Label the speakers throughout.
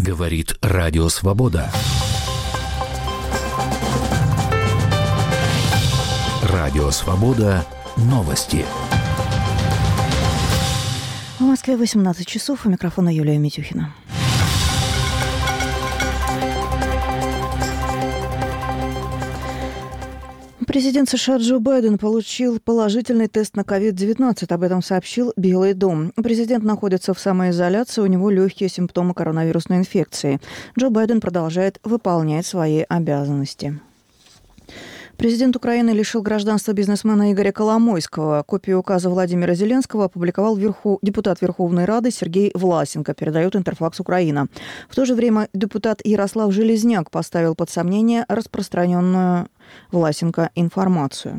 Speaker 1: Говорит Радио Свобода. Радио Свобода. Новости.
Speaker 2: В Москве 18 часов. У микрофона Юлия Митюхина. Президент США Джо Байден получил положительный тест на COVID-19. Об этом сообщил Белый дом. Президент находится в самоизоляции, у него легкие симптомы коронавирусной инфекции. Джо Байден продолжает выполнять свои обязанности. Президент Украины лишил гражданства бизнесмена Игоря Коломойского. Копию указа Владимира Зеленского опубликовал депутат Верховной Рады Сергей Власенко, передает Интерфакс Украина. В то же время депутат Ярослав Железняк поставил под сомнение распространенную Власенко информацию.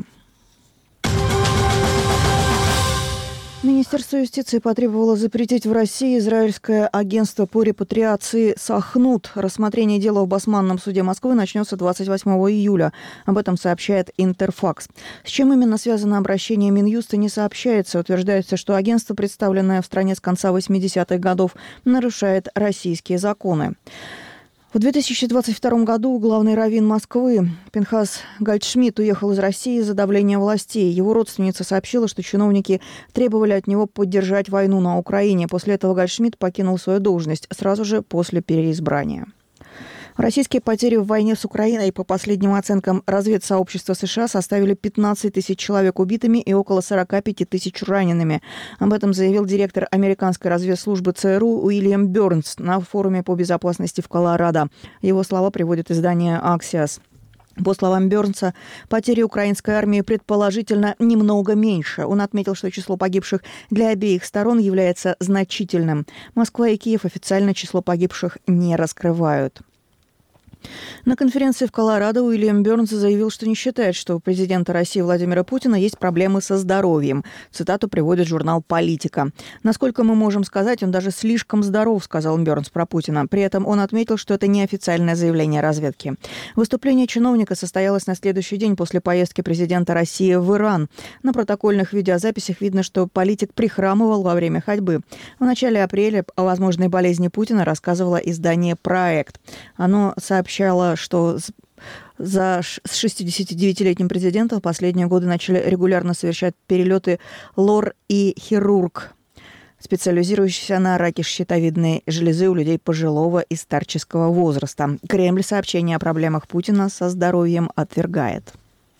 Speaker 2: Министерство юстиции потребовало запретить в России израильское агентство по репатриации «Сахнут». Рассмотрение дела в Басманном суде Москвы начнется 28 июля. Об этом сообщает Интерфакс. С чем именно связано обращение Минюста, не сообщается. Утверждается, что агентство, представленное в стране с конца 80-х годов, нарушает российские законы. В 2022 году главный раввин Москвы Пинхас Гальдшмидт уехал из России из-за давления властей. Его родственница сообщила, что чиновники требовали от него поддержать войну на Украине. После этого Гальдшмидт покинул свою должность сразу же после переизбрания. Российские потери в войне с Украиной, по последним оценкам разведсообщества США, составили 15 тысяч человек убитыми и около 45 тысяч ранеными. Об этом заявил директор американской разведслужбы ЦРУ Уильям Бёрнс на форуме по безопасности в Колорадо. Его слова приводит издание Axios. По словам Бёрнса, потери украинской армии предположительно немного меньше. Он отметил, что число погибших для обеих сторон является значительным. Москва и Киев официально число погибших не раскрывают. На конференции в Колорадо Уильям Бёрнс заявил, что не считает, что у президента России Владимира Путина есть проблемы со здоровьем. Цитату приводит журнал «Политика». «Насколько мы можем сказать, он даже слишком здоров», сказал Бёрнс про Путина. При этом он отметил, что это неофициальное заявление разведки. Выступление чиновника состоялось на следующий день после поездки президента России в Иран. На протокольных видеозаписях видно, что политик прихрамывал во время ходьбы. В начале апреля о возможной болезни Путина рассказывало издание «Проект». Оно сообщало, что с 69-летним президентом в последние годы начали регулярно совершать перелеты лор и хирург, специализирующийся на раке щитовидной железы у людей пожилого и старческого возраста. Кремль сообщение о проблемах Путина со здоровьем отвергает.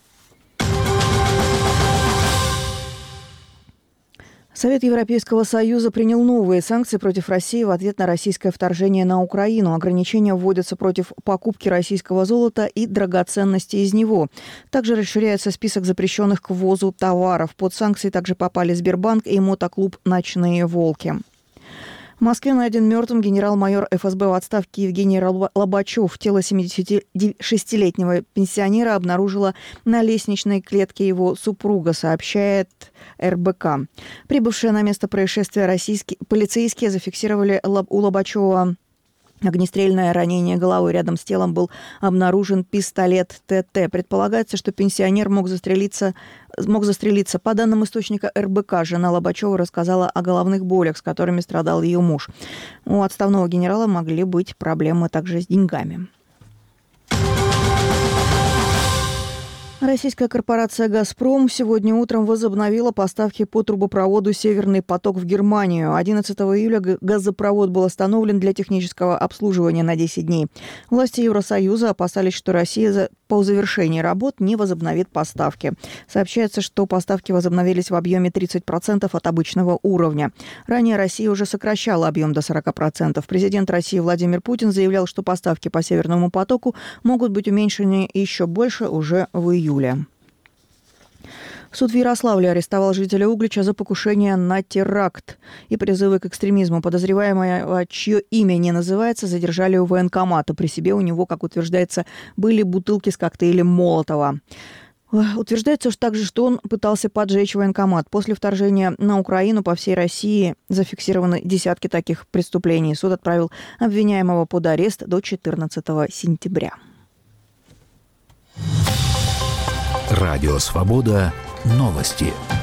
Speaker 2: Совет Европейского Союза принял новые санкции против России в ответ на российское вторжение на Украину. Ограничения вводятся против покупки российского золота и драгоценностей из него. Также расширяется список запрещенных к ввозу товаров. Под санкции также попали Сбербанк и мотоклуб «Ночные волки». В Москве найден мертвым генерал-майор ФСБ в отставке Евгений Лобачев. Тело 76-летнего пенсионера обнаружила на лестничной клетке его супруга, сообщает РБК. Прибывшие на место происшествия полицейские зафиксировали у Лобачева огнестрельное ранение головы. Рядом с телом был обнаружен пистолет ТТ. Предполагается, что пенсионер мог застрелиться. По данным источника РБК, жена Лобачева рассказала о головных болях, с которыми страдал ее муж. У отставного генерала могли быть проблемы также с деньгами. Российская корпорация «Газпром» сегодня утром возобновила поставки по трубопроводу «Северный поток» в Германию. 11 июля газопровод был остановлен для технического обслуживания на 10 дней. Власти Евросоюза опасались, что Россия по завершении работ не возобновит поставки. Сообщается, что поставки возобновились в объеме 30% от обычного уровня. Ранее Россия уже сокращала объем до 40%. Президент России Владимир Путин заявлял, что поставки по «Северному потоку» могут быть уменьшены еще больше уже в июле. Суд в Ярославле арестовал жителя Углича за покушение на теракт и призывы к экстремизму. Подозреваемого, чье имя не называется, задержали у военкомата. При себе у него, как утверждается, были бутылки с коктейлем Молотова. Утверждается также, что он пытался поджечь военкомат. После вторжения на Украину по всей России зафиксированы десятки таких преступлений. Суд отправил обвиняемого под арест до 14 сентября.
Speaker 1: Радио «Свобода». Новости.